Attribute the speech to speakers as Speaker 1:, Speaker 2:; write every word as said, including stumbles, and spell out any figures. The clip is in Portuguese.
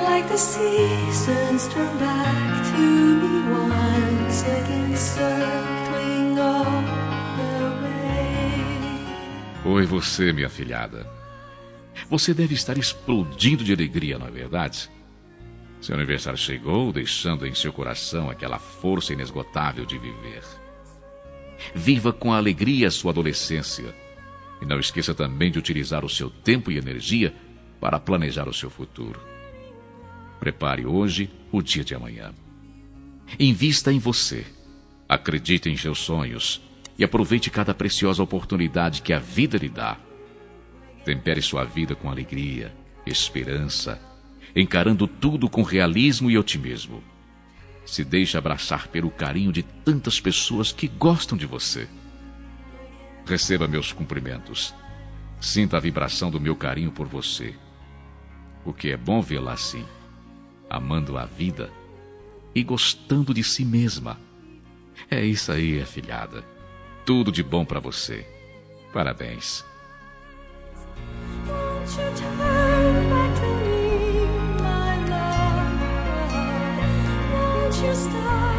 Speaker 1: like the seasons turn back to me once again, circling all the way.
Speaker 2: Oi, você, minha afilhada. Você deve estar explodindo de alegria, não é verdade? Seu aniversário chegou, deixando em seu coração aquela força inesgotável de viver. Viva com alegria a sua adolescência. E não esqueça também de utilizar o seu tempo e energia para planejar o seu futuro. Prepare hoje o dia de amanhã. Invista em você. Acredite em seus sonhos e aproveite cada preciosa oportunidade que a vida lhe dá. Tempere sua vida com alegria, esperança, encarando tudo com realismo e otimismo. Se deixe abraçar pelo carinho de tantas pessoas que gostam de você. Receba meus cumprimentos. Sinta a vibração do meu carinho por você. Porque é bom vê-la assim, amando a vida e gostando de si mesma. É isso aí, afilhada. Tudo de bom para você. Parabéns.
Speaker 1: Won't you turn back to me, my love? Won't you stop?